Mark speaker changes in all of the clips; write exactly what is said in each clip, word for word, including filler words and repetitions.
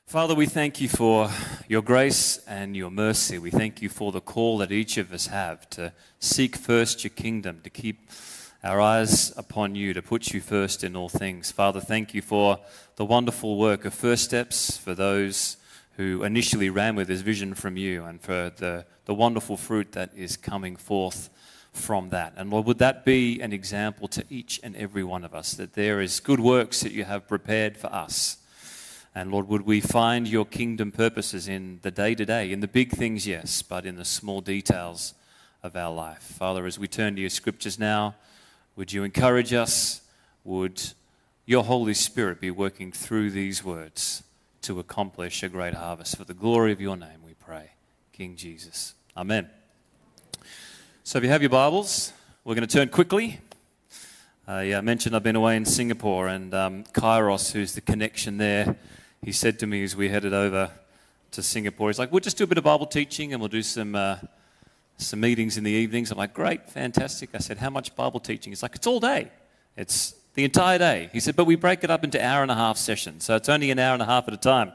Speaker 1: Father, we thank you for your grace and your mercy. We thank you for the call that each of us have to seek first your kingdom, to keep our eyes upon you, to put you first in all things. Father, thank you for the wonderful work of First Steps, for those who initially ran with this vision from you, and for the, the wonderful fruit that is coming forth from that. And Lord, would that be an example to each and every one of us, that there is good works that you have prepared for us. And Lord, would we find your kingdom purposes in the day-to-day, in the big things, yes, but in the small details of our life. Father, as we turn to your scriptures now, would you encourage us? Would your Holy Spirit be working through these words to accomplish a great harvest? For the glory of your name, we pray. King Jesus. Amen. So if you have your Bibles, we're going to turn quickly. Uh, yeah, I mentioned I've been away in Singapore, and um, Kairos, who's the connection there, he said to me as we headed over to Singapore, he's like, we'll just do a bit of Bible teaching and we'll do some uh, some meetings in the evenings. I'm like, great, fantastic. I said, how much Bible teaching? He's like, it's all day. It's the entire day. He said, but we break it up into hour and a half sessions, so it's only an hour and a half at a time.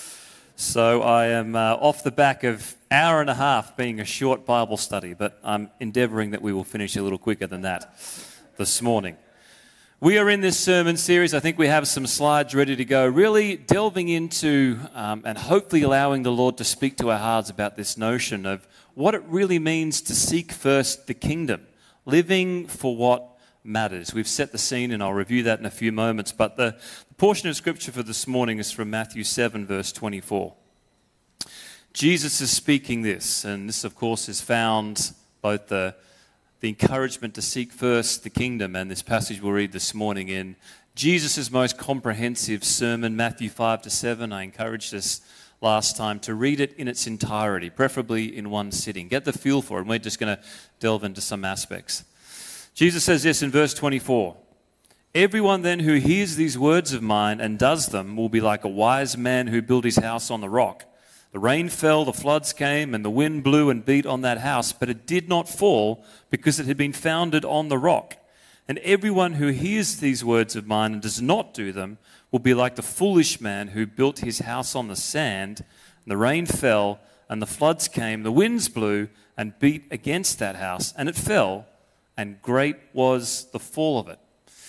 Speaker 1: So I am uh, off the back of hour and a half being a short Bible study, but I'm endeavoring that we will finish a little quicker than that this morning. We are in this sermon series. I think we have some slides ready to go, really delving into um, and hopefully allowing the Lord to speak to our hearts about this notion of what it really means to seek first the kingdom, living for what matters. We've set the scene, and I'll review that in a few moments, but the, the portion of scripture for this morning is from Matthew seven, verse twenty-four. Jesus is speaking this, and this, of course, is found both the the encouragement to seek first the kingdom, and this passage we'll read this morning in Jesus' most comprehensive sermon, Matthew five to seven. I encouraged us last time to read it in its entirety, preferably in one sitting. Get the feel for it, and we're just going to delve into some aspects. Jesus says this in verse twenty-four, "Everyone then who hears these words of mine and does them will be like a wise man who built his house on the rock. The rain fell, the floods came, and the wind blew and beat on that house, but it did not fall because it had been founded on the rock. And everyone who hears these words of mine and does not do them will be like the foolish man who built his house on the sand. And the rain fell, and the floods came, the winds blew and beat against that house, and it fell, and great was the fall of it."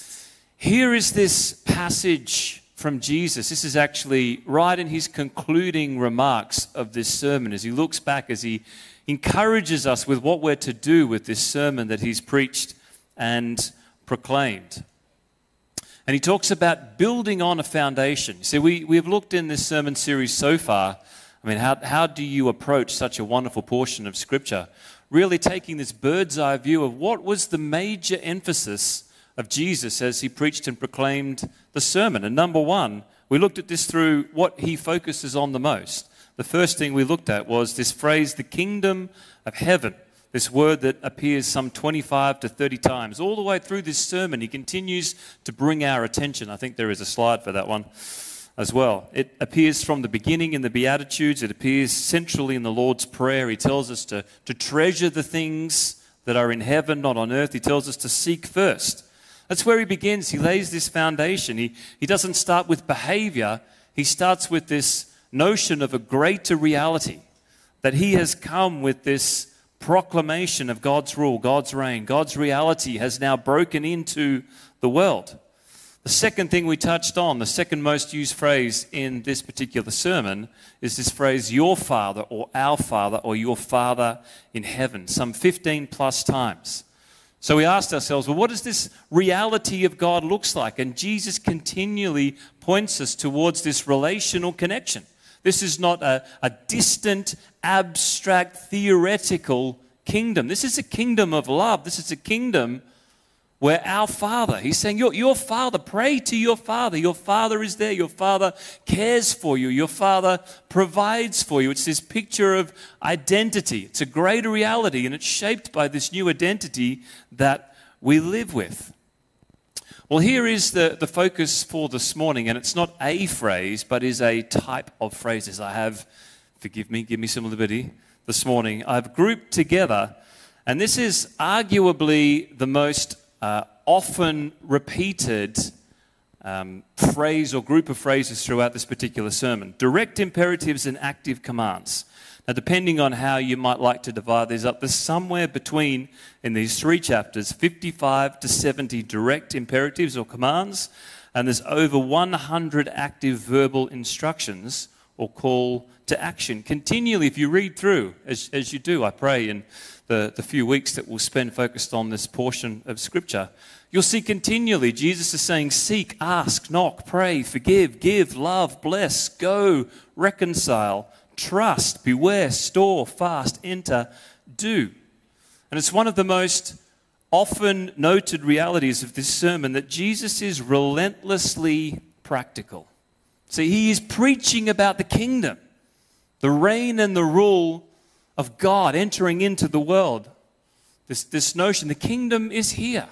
Speaker 1: Here is this passage from Jesus. This is actually right in his concluding remarks of this sermon, as he looks back, as he encourages us with what we're to do with this sermon that he's preached and proclaimed. And he talks about building on a foundation. See, we, we've looked in this sermon series so far, I mean, how, how do you approach such a wonderful portion of Scripture? Really taking this bird's eye view of what was the major emphasis of Jesus as he preached and proclaimed the sermon. And number one, we looked at this through what he focuses on the most. The first thing we looked at was this phrase, the kingdom of heaven, this word that appears some twenty-five to thirty times. All the way through this sermon, he continues to bring our attention. I think there is a slide for that one as well. It appears from the beginning in the Beatitudes. It appears centrally in the Lord's Prayer. He tells us to, to treasure the things that are in heaven, not on earth. He tells us to seek first. That's where he begins. He lays this foundation. He, he doesn't start with behavior. He starts with this notion of a greater reality, that he has come with this proclamation of God's rule, God's reign. God's reality has now broken into the world. The second thing we touched on, the second most used phrase in this particular sermon, is this phrase, your Father, or our Father, or your Father in heaven, some fifteen plus times. So we asked ourselves, well, what does this reality of God looks like? And Jesus continually points us towards this relational connection. This is not a, a distant, abstract, theoretical kingdom. This is a kingdom of love. This is a kingdom where our Father, he's saying, your, your Father, pray to your Father. Your Father is there. Your Father cares for you. Your Father provides for you. It's this picture of identity. It's a greater reality, and it's shaped by this new identity that we live with. Well, here is the, the focus for this morning, and it's not a phrase, but is a type of phrases. I have, forgive me, give me some liberty this morning. I've grouped together, and this is arguably the most Uh, often repeated um, phrase or group of phrases throughout this particular sermon. Direct imperatives and active commands. Now, depending on how you might like to divide these up, there's somewhere between, in these three chapters, fifty-five to seventy direct imperatives or commands, and there's over one hundred active verbal instructions or call to action. Continually, if you read through, as, as you do, I pray, in the, the few weeks that we'll spend focused on this portion of Scripture, you'll see continually Jesus is saying, seek, ask, knock, pray, forgive, give, love, bless, go, reconcile, trust, beware, store, fast, enter, do. And it's one of the most often noted realities of this sermon that Jesus is relentlessly practical. See, he is preaching about the kingdom, the reign and the rule of God entering into the world. This, this notion, the kingdom is here.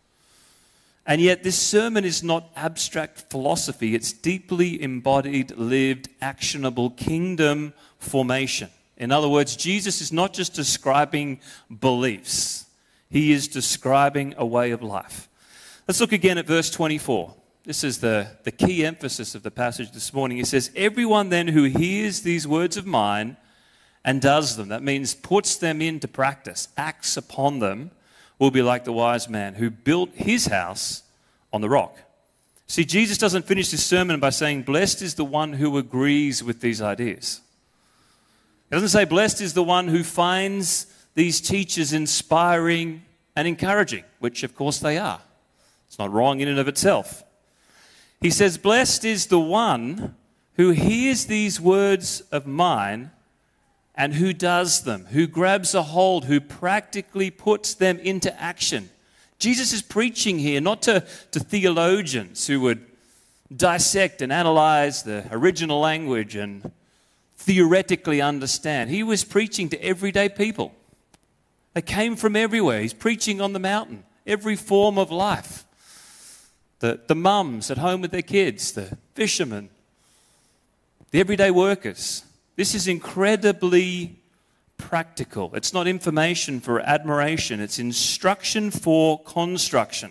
Speaker 1: And yet this sermon is not abstract philosophy. It's deeply embodied, lived, actionable kingdom formation. In other words, Jesus is not just describing beliefs. He is describing a way of life. Let's look again at verse twenty-four. This is the, the key emphasis of the passage this morning. It says, everyone then who hears these words of mine and does them, that means puts them into practice, acts upon them, will be like the wise man who built his house on the rock. See, Jesus doesn't finish this sermon by saying, blessed is the one who agrees with these ideas. He doesn't say, blessed is the one who finds these teachers inspiring and encouraging, which of course they are. It's not wrong in and of itself. He says, blessed is the one who hears these words of mine and who does them, who grabs a hold, who practically puts them into action. Jesus is preaching here not to, to theologians who would dissect and analyze the original language and theoretically understand. He was preaching to everyday people. They came from everywhere. He's preaching on the mountain, every form of life. The, the mums at home with their kids, the fishermen, the everyday workers. This is incredibly practical. It's not information for admiration. It's instruction for construction.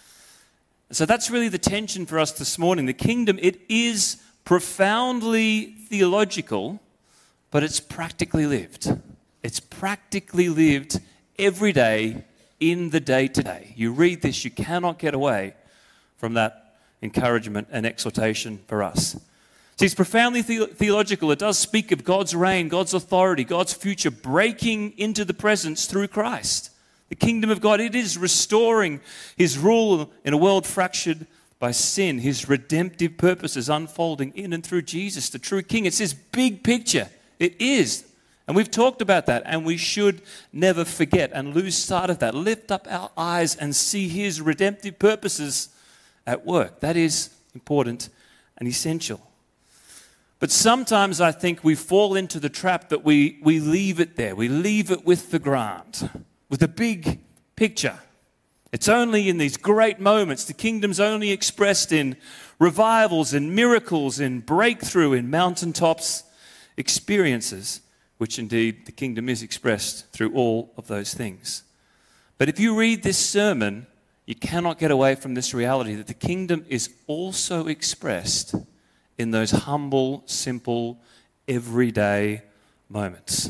Speaker 1: So that's really the tension for us this morning. The kingdom, it is profoundly theological, but it's practically lived. It's practically lived every day in the day-to-day. You read this, you cannot get away from that encouragement and exhortation for us. See, it's profoundly the- theological. It does speak of God's reign, God's authority, God's future breaking into the presence through Christ. The kingdom of God, it is restoring his rule in a world fractured by sin. His redemptive purposes unfolding in and through Jesus, the true king. It's this big picture. It is. And we've talked about that, and we should never forget and lose sight of that. Lift up our eyes and see his redemptive purposes at work. That is important and essential. But sometimes I think we fall into the trap that we, we leave it there. We leave it with the grant, with the big picture. It's only in these great moments. The kingdom's only expressed in revivals and miracles, in breakthrough, in mountaintops experiences, which indeed the kingdom is expressed through all of those things. But if you read this sermon, you cannot get away from this reality that the kingdom is also expressed in those humble, simple, everyday moments.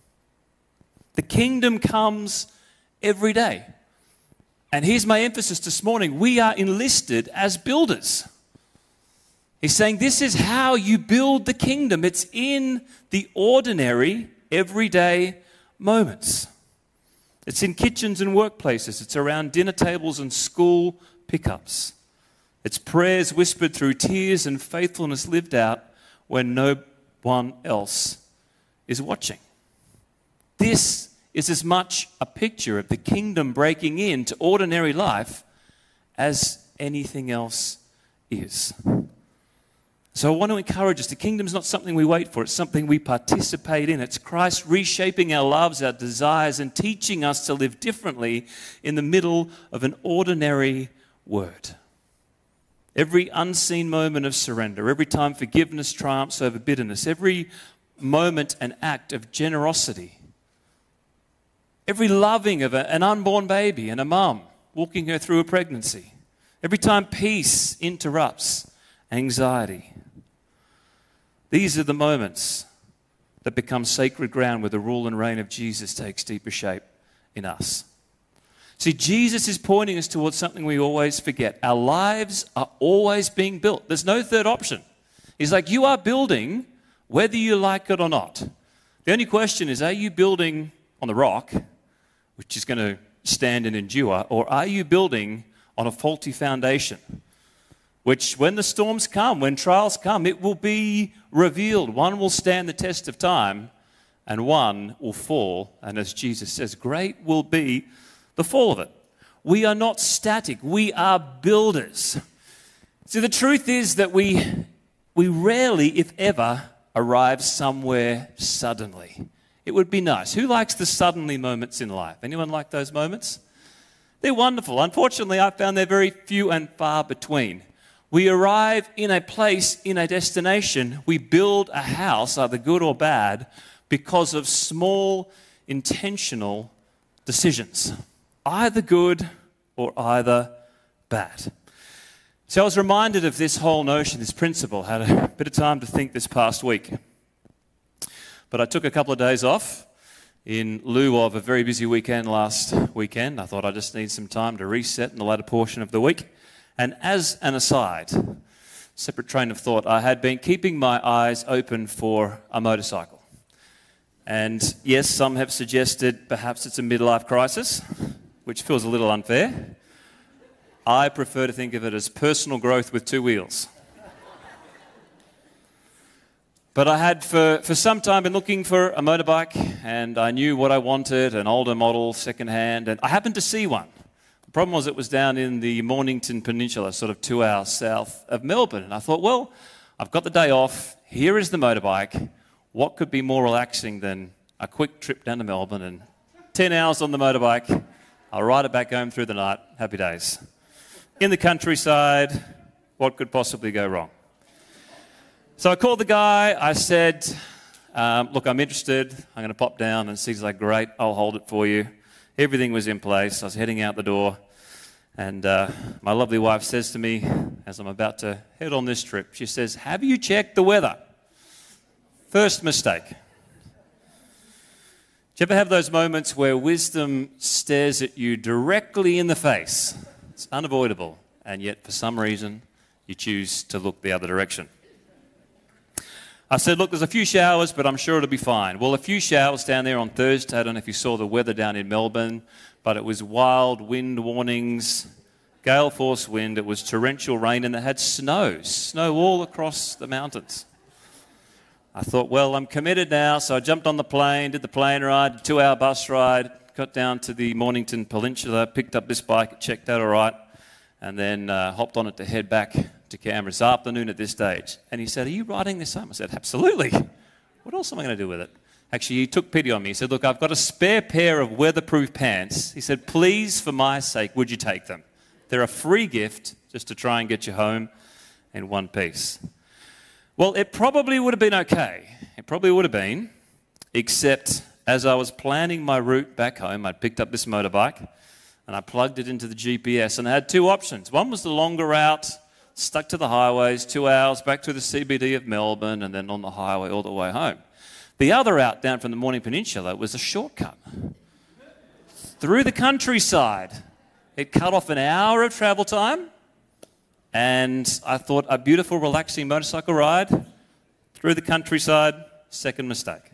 Speaker 1: The kingdom comes every day. And here's my emphasis this morning. We are enlisted as builders. He's saying this is how you build the kingdom. It's in the ordinary, everyday moments. It's in kitchens and workplaces. It's around dinner tables and school pickups. It's prayers whispered through tears and faithfulness lived out when no one else is watching. This is as much a picture of the kingdom breaking into ordinary life as anything else is. So I want to encourage us. The kingdom's not something we wait for. It's something we participate in. It's Christ reshaping our loves, our desires, and teaching us to live differently in the middle of an ordinary word. Every unseen moment of surrender, every time forgiveness triumphs over bitterness, every moment and act of generosity, every loving of a, an unborn baby and a mum walking her through a pregnancy, Every time peace interrupts anxiety. These are the moments that become sacred ground where the rule and reign of Jesus takes deeper shape in us. See, Jesus is pointing us towards something we always forget. Our lives are always being built. There's no third option. He's like, you are building whether you like it or not. The only question is, are you building on the rock, which is going to stand and endure, or are you building on a faulty foundation, which when the storms come, when trials come, it will be revealed. One will stand the test of time, and one will fall. And as Jesus says, great will be the fall of it. We are not static. We are builders. See, the truth is that we, we rarely, if ever, arrive somewhere suddenly. It would be nice. Who likes the suddenly moments in life? Anyone like those moments? They're wonderful. Unfortunately, I found they're very few and far between. We arrive in a place, in a destination. We build a house, either good or bad, because of small, intentional decisions. Either good or either bad. So I was reminded of this whole notion, this principle. Had a bit of time to think this past week. But I took a couple of days off in lieu of a very busy weekend last weekend. I thought I just need some time to reset in the latter portion of the week. And as an aside, separate train of thought, I had been keeping my eyes open for a motorcycle. And yes, some have suggested perhaps it's a midlife crisis, which feels a little unfair. I prefer to think of it as personal growth with two wheels. But I had for, for some time been looking for a motorbike, and I knew what I wanted, an older model, second-hand, and I happened to see one. The problem was it was down in the Mornington Peninsula, sort of two hours south of Melbourne. And I thought, well, I've got the day off. Here is the motorbike. What could be more relaxing than a quick trip down to Melbourne and ten hours on the motorbike. I'll ride it back home through the night. Happy days. In the countryside, what could possibly go wrong? So I called the guy. I said, um, look, I'm interested. I'm going to pop down. And he's like, great, I'll hold it for you. Everything was in place. I was heading out the door. And uh, my lovely wife says to me, as I'm about to head on this trip, she says, have you checked the weather? First mistake. Do you ever have those moments where wisdom stares at you directly in the face? It's unavoidable, and yet for some reason you choose to look the other direction. I said, look, there's a few showers, but I'm sure it'll be fine. Well, a few showers down there on Thursday. I don't know if you saw the weather down in Melbourne, but it was wild wind warnings, gale force wind. It was torrential rain, and it had snow, snow all across the mountains. I thought, well, I'm committed now, so I jumped on the plane, did the plane ride, a two-hour bus ride, got down to the Mornington Peninsula, picked up this bike, it checked out all right, and then uh, hopped on it to head back to Canberra. It's afternoon at this stage. And he said, are you riding this home? I said, absolutely. What else am I going to do with it? Actually, he took pity on me. He said, look, I've got a spare pair of weatherproof pants. He said, please, for my sake, would you take them? They're a free gift just to try and get you home in one piece. Well, it probably would have been okay. It probably would have been, except as I was planning my route back home, I'd picked up this motorbike and I plugged it into the G P S, and I had two options. One was the longer route, stuck to the highways, two hours back to the C B D of Melbourne and then on the highway all the way home. The other route down from the Mornington Peninsula was a shortcut through the countryside. It cut off an hour of travel time. And I thought, a beautiful, relaxing motorcycle ride through the countryside, second mistake.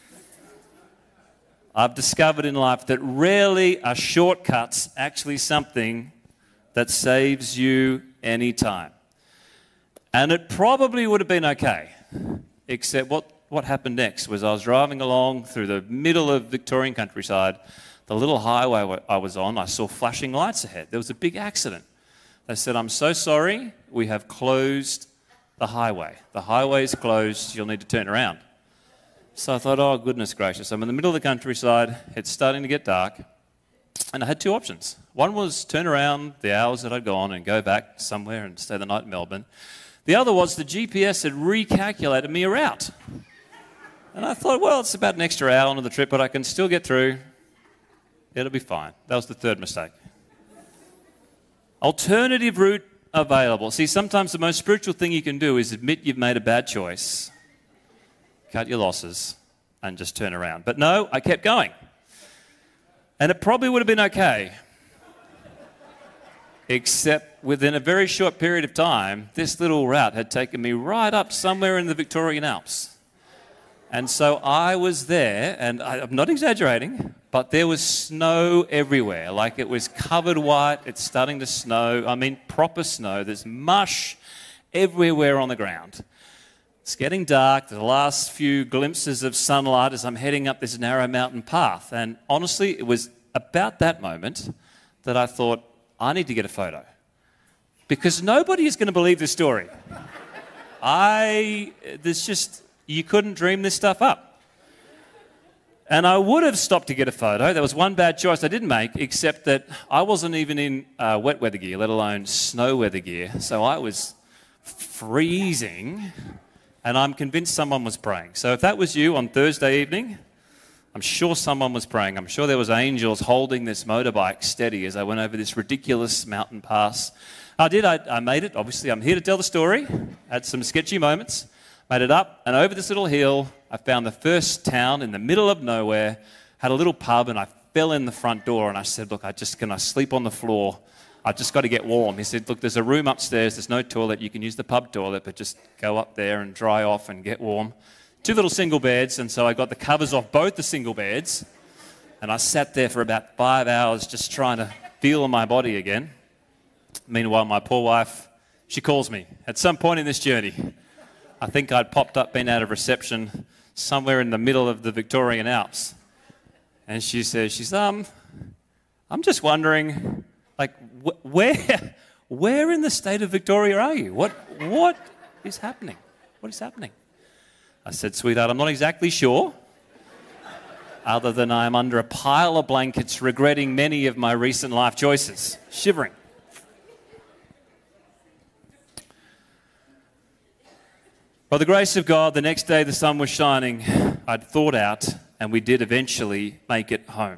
Speaker 1: I've discovered in life that rarely are shortcuts actually something that saves you any time. And it probably would have been okay, except what, what happened next was I was driving along through the middle of Victorian countryside. The little highway I was on, I saw flashing lights ahead. There was a big accident. They said, I'm so sorry, we have closed the highway. The highway is closed, you'll need to turn around. So I thought, oh, goodness gracious. I'm in the middle of the countryside, it's starting to get dark, and I had two options. One was turn around the hours that I'd gone and go back somewhere and stay the night in Melbourne. The other was the G P S had recalculated me a route. And I thought, well, it's about an extra hour onto the trip, but I can still get through. It'll be fine. That was the third mistake. Alternative route available. See, sometimes the most spiritual thing you can do is admit you've made a bad choice, cut your losses, and just turn around. But no, I kept going. And it probably would have been okay. Except within a very short period of time, this little route had taken me right up somewhere in the Victorian Alps. And so I was there, and I, I'm not exaggerating, but there was snow everywhere. Like it was covered white, it's starting to snow. I mean, proper snow. There's mush everywhere on the ground. It's getting dark, the last few glimpses of sunlight as I'm heading up this narrow mountain path. And honestly, it was about that moment that I thought, I need to get a photo. Because nobody is going to believe this story. I, there's just, you couldn't dream this stuff up. And I would have stopped to get a photo. There was one bad choice I didn't make, except that I wasn't even in uh, wet weather gear, let alone snow weather gear. So I was freezing, and I'm convinced someone was praying. So if that was you on Thursday evening, I'm sure someone was praying. I'm sure there was angels holding this motorbike steady as I went over this ridiculous mountain pass. I did. I, I made it. Obviously, I'm here to tell the story. Had some sketchy moments. Made it up, and over this little hill, I found the first town in the middle of nowhere, had a little pub, and I fell in the front door, and I said, look, I just, can I sleep on the floor? I've just got to get warm. He said, look, there's a room upstairs, there's no toilet, you can use the pub toilet, but just go up there and dry off and get warm. Two little single beds, and so I got the covers off both the single beds, and I sat there for about five hours just trying to feel my body again. Meanwhile, my poor wife, she calls me at some point in this journey. I think I'd popped up, been out of reception somewhere in the middle of the Victorian Alps. And she says, she's, um, I'm just wondering, like, wh- where, where in the state of Victoria are you? What, what is happening? What is happening? I said, sweetheart, I'm not exactly sure, other than I'm under a pile of blankets regretting many of my recent life choices, shivering. By the grace of God, the next day the sun was shining. I'd thought out, and we did eventually make it home.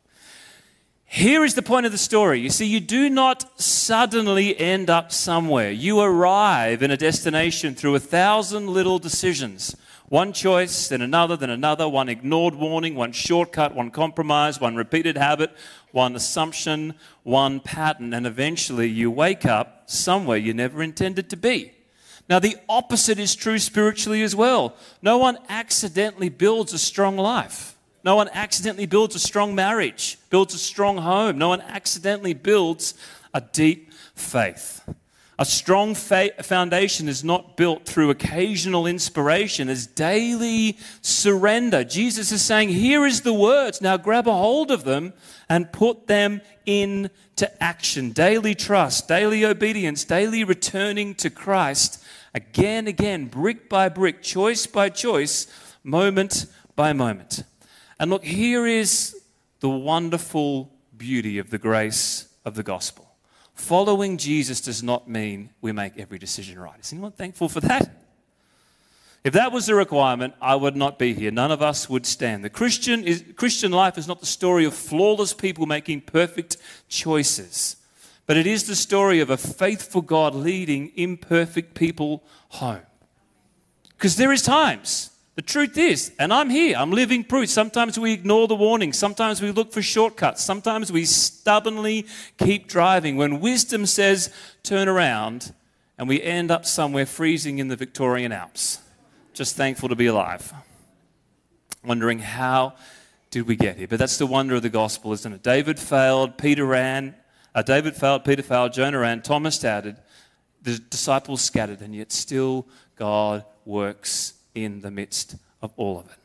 Speaker 1: Here is the point of the story. You see, you do not suddenly end up somewhere. You arrive in a destination through a thousand little decisions. One choice, then another, then another, one ignored warning, one shortcut, one compromise, one repeated habit, one assumption, one pattern, and eventually you wake up somewhere you never intended to be. Now, the opposite is true spiritually as well. No one accidentally builds a strong life. No one accidentally builds a strong marriage, builds a strong home. No one accidentally builds a deep faith. A strong fa- foundation is not built through occasional inspiration, it's daily surrender. Jesus is saying, here is the words, now grab a hold of them and put them into action. Daily trust, daily obedience, daily returning to Christ, again, again, brick by brick, choice by choice, moment by moment. And look, here is the wonderful beauty of the grace of the gospel. Following Jesus does not mean we make every decision right. Is anyone thankful for that? If that was the requirement, I would not be here. None of us would stand. The Christian is, Christian life is not the story of flawless people making perfect choices, but it is the story of a faithful God leading imperfect people home. Because there is times, the truth is, and I'm here, I'm living proof. Sometimes we ignore the warnings. Sometimes we look for shortcuts. Sometimes we stubbornly keep driving when wisdom says, turn around, and we end up somewhere freezing in the Victorian Alps. Just thankful to be alive. Wondering how did we get here? But that's the wonder of the gospel, isn't it? David failed, Peter ran. Uh, David failed, Peter failed, Jonah ran, Thomas doubted, the disciples scattered, and yet still God works in the midst of all of it.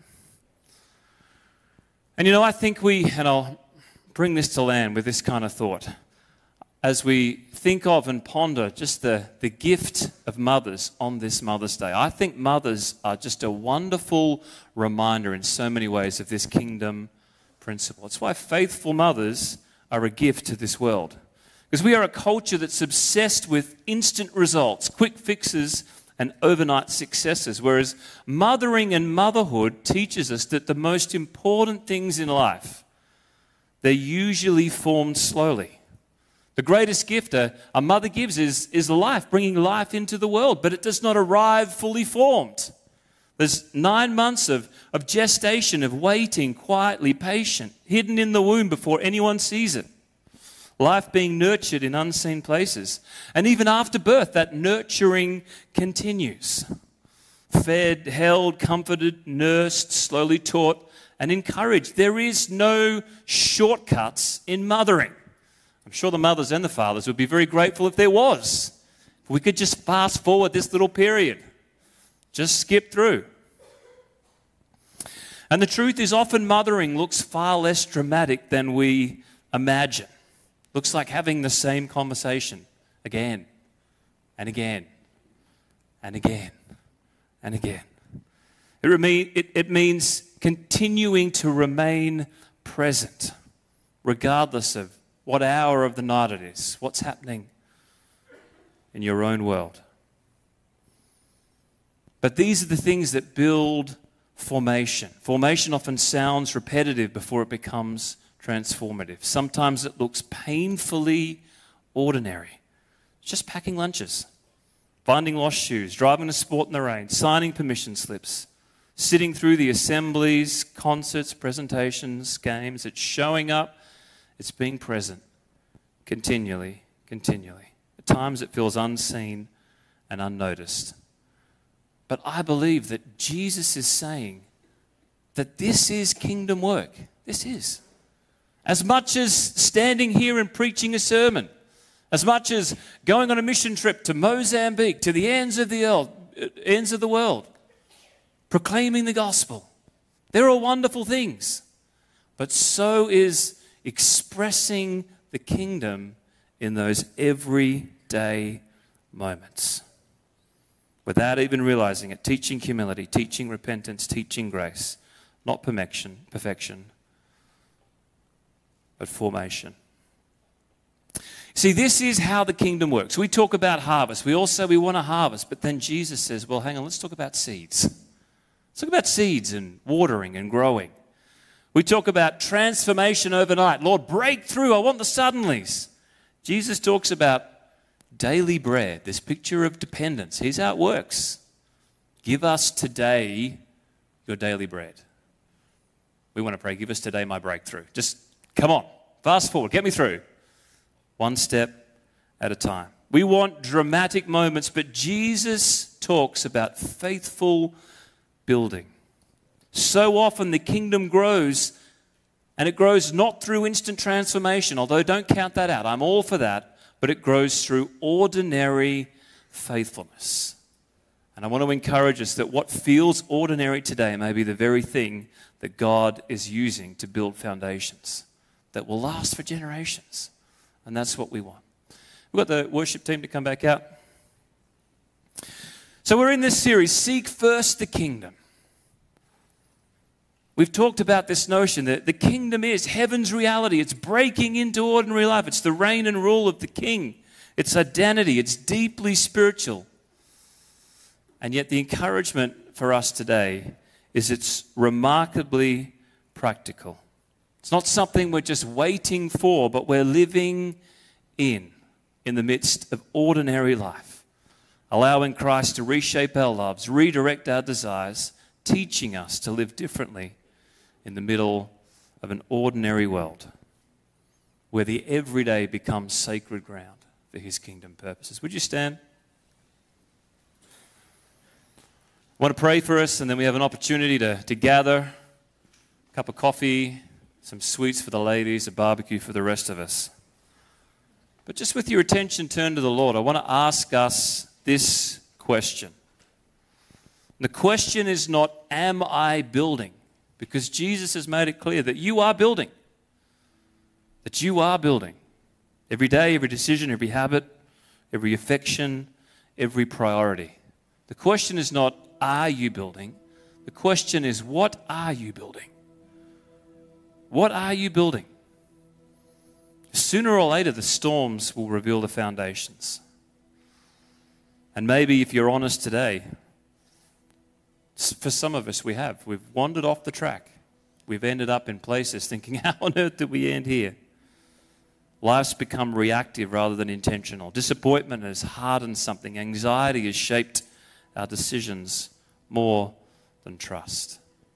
Speaker 1: And you know, I think we, and I'll bring this to land with this kind of thought, as we think of and ponder just the, the gift of mothers on this Mother's Day. I think mothers are just a wonderful reminder in so many ways of this kingdom principle. It's why faithful mothers are a gift to this world. Because we are a culture that's obsessed with instant results, quick fixes, and overnight successes, whereas mothering and motherhood teaches us that the most important things in life, they're usually formed slowly. The The greatest gift a, a mother gives is, is life, bringing life into the world, but it does not arrive fully formed. There's nine months of, of gestation, of waiting, quietly patient, hidden in the womb before anyone sees it. Life being nurtured in unseen places. And even after birth, that nurturing continues. Fed, held, comforted, nursed, slowly taught, and encouraged. There is no shortcuts in mothering. I'm sure the mothers and the fathers would be very grateful if there was. If we could just fast forward this little period. Just skip through. And the truth is, often mothering looks far less dramatic than we imagine. Looks like having the same conversation again and again and again and again. It, remain, it, it means continuing to remain present, regardless of what hour of the night it is, what's happening in your own world. But these are the things that build formation. Formation often sounds repetitive before it becomes transformative. Sometimes it looks painfully ordinary. Just packing lunches, finding lost shoes, driving to sport in the rain, signing permission slips, sitting through the assemblies, concerts, presentations, games. It's showing up, it's being present continually, continually. At times it feels unseen and unnoticed. But I believe that Jesus is saying that this is kingdom work. This is. As much as standing here and preaching a sermon, as much as going on a mission trip to Mozambique, to the ends of the world, ends of the world, proclaiming the gospel. They're all wonderful things. But so is expressing the kingdom in those everyday moments. Without even realizing it, teaching humility, teaching repentance, teaching grace, not perfection, perfection, but formation. See, this is how the kingdom works. We talk about harvest. We all say we want to harvest, but then Jesus says, well, hang on, let's talk about seeds. Let's talk about seeds and watering and growing. We talk about transformation overnight. Lord, breakthrough. I want the suddenlies. Jesus talks about daily bread, this picture of dependence. Here's how it works. Give us today your daily bread. We want to pray, give us today my breakthrough. Just come on, fast forward, get me through. One step at a time. We want dramatic moments, but Jesus talks about faithful building. So often the kingdom grows, and it grows not through instant transformation, although don't count that out. I'm all for that. But it grows through ordinary faithfulness. And I want to encourage us that what feels ordinary today may be the very thing that God is using to build foundations that will last for generations. And that's what we want. We've got the worship team to come back out. So we're in this series, Seek First the Kingdom. We've talked about this notion that the kingdom is heaven's reality. It's breaking into ordinary life. It's the reign and rule of the king. It's identity. It's deeply spiritual. And yet the encouragement for us today is it's remarkably practical. It's not something we're just waiting for, but we're living in, in the midst of ordinary life, allowing Christ to reshape our lives, redirect our desires, teaching us to live differently in the middle of an ordinary world where the everyday becomes sacred ground for his kingdom purposes. Would you stand? I want to pray for us, and then we have an opportunity to, to gather, a cup of coffee, some sweets for the ladies, a barbecue for the rest of us. But just with your attention turned to the Lord, I want to ask us this question. The question is not, am I building? Because Jesus has made it clear that you are building. That you are building. Every day, every decision, every habit, every affection, every priority. The question is not, are you building? The question is, what are you building? What are you building? Sooner or later, the storms will reveal the foundations. And maybe if you're honest today, for some of us, we have. We've wandered off the track. We've ended up in places thinking, how on earth did we end here? Life's become reactive rather than intentional. Disappointment has hardened something. Anxiety has shaped our decisions more than trust.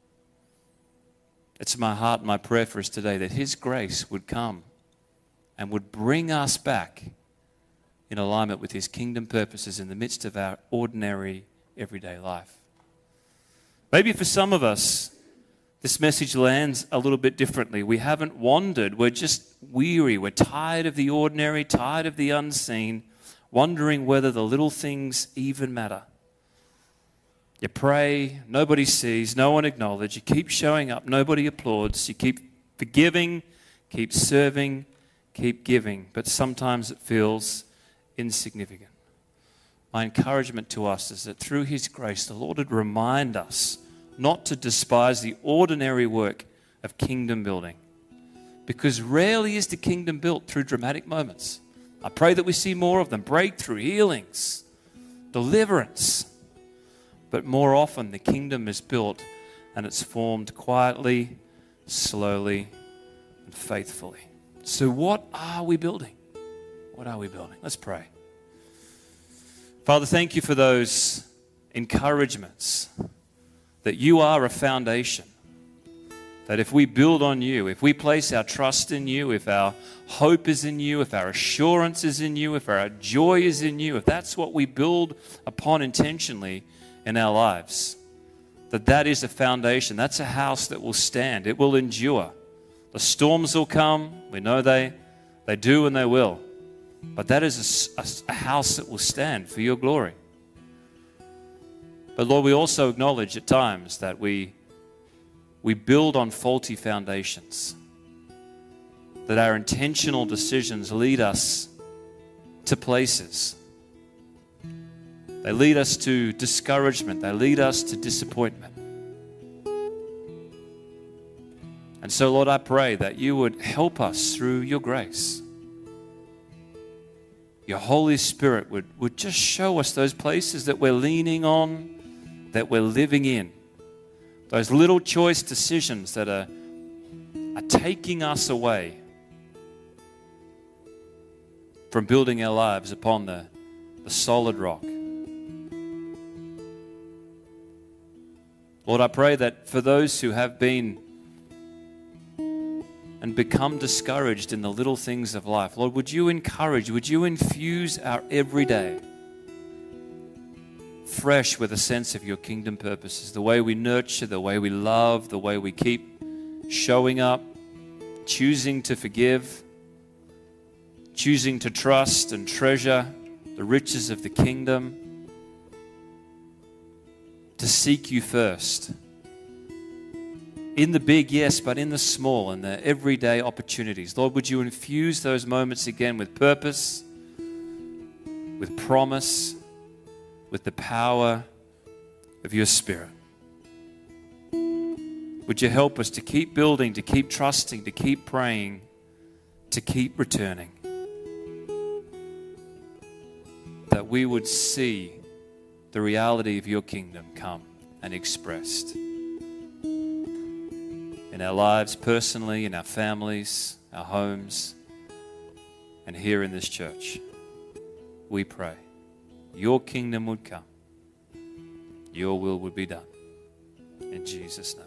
Speaker 1: It's my heart and my prayer for us today that His grace would come and would bring us back in alignment with His kingdom purposes in the midst of our ordinary, everyday life. Maybe for some of us, this message lands a little bit differently. We haven't wandered. We're just weary. We're tired of the ordinary, tired of the unseen, wondering whether the little things even matter. You pray, nobody sees, no one acknowledges. You keep showing up, nobody applauds. You keep forgiving, keep serving, keep giving. But sometimes it feels insignificant. My encouragement to us is that through His grace, the Lord would remind us not to despise the ordinary work of kingdom building. Because rarely is the kingdom built through dramatic moments. I pray that we see more of them. Breakthrough, healings, deliverance. But more often the kingdom is built and it's formed quietly, slowly, and faithfully. So what are we building? What are we building? Let's pray. Father, thank You for those encouragements that You are a foundation. That if we build on You, if we place our trust in You, if our hope is in You, if our assurance is in You, if our joy is in You, if that's what we build upon intentionally in our lives, that that is a foundation. That's a house that will stand. It will endure. The storms will come. We know they, they do and they will. But that is a, a, a house that will stand for Your glory. But Lord, we also acknowledge at times that we We build on faulty foundations, that our intentional decisions lead us to places. They lead us to discouragement. They lead us to disappointment. And so, Lord, I pray that You would help us through Your grace. Your Holy Spirit would, would just show us those places that we're leaning on, that we're living in. Those little choice decisions that are, are taking us away from building our lives upon the, the solid rock. Lord, I pray that for those who have been and become discouraged in the little things of life, Lord, would You encourage, would You infuse our everyday fresh with a sense of Your kingdom purposes, the way we nurture, the way we love, the way we keep showing up, choosing to forgive, choosing to trust and treasure the riches of the kingdom, to seek You first. In the big, yes, but in the small and the everyday opportunities. Lord, would You infuse those moments again with purpose, with promise, with the power of Your Spirit. Would You help us to keep building, to keep trusting, to keep praying, to keep returning. That we would see the reality of Your kingdom come and expressed in our lives personally, in our families, our homes, and here in this church. We pray Your kingdom would come. Your will would be done. In Jesus' name.